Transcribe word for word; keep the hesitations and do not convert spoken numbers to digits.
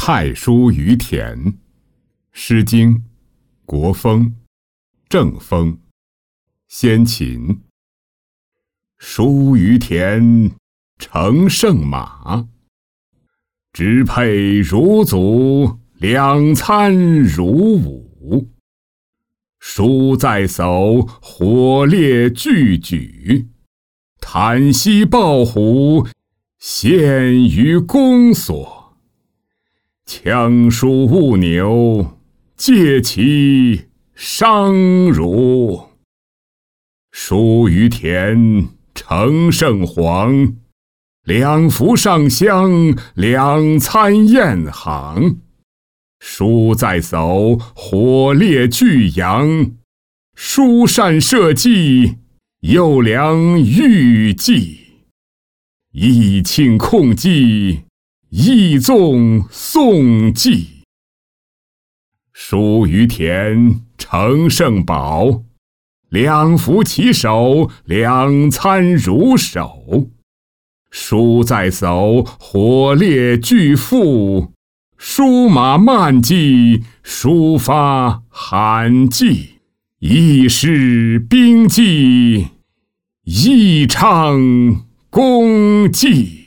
太叔于田，诗经，国风，正风，先秦。叔于田，乘胜马，直佩如足，两餐如舞。书在手，火烈俱举，袒息抱虎，献于公所。枪书勿牛，戒其伤汝。叔于田，乘胜黄，两服上香，两餐宴行。书在手，火烈俱扬，书善社稷，优良御计。义庆控祭，义纵颂祭。叔于田，乘胜保，两服其手，两餐如首。书在手，火烈俱赴，书马慢骑，书发罕骑。义士兵纪，义昌功绩。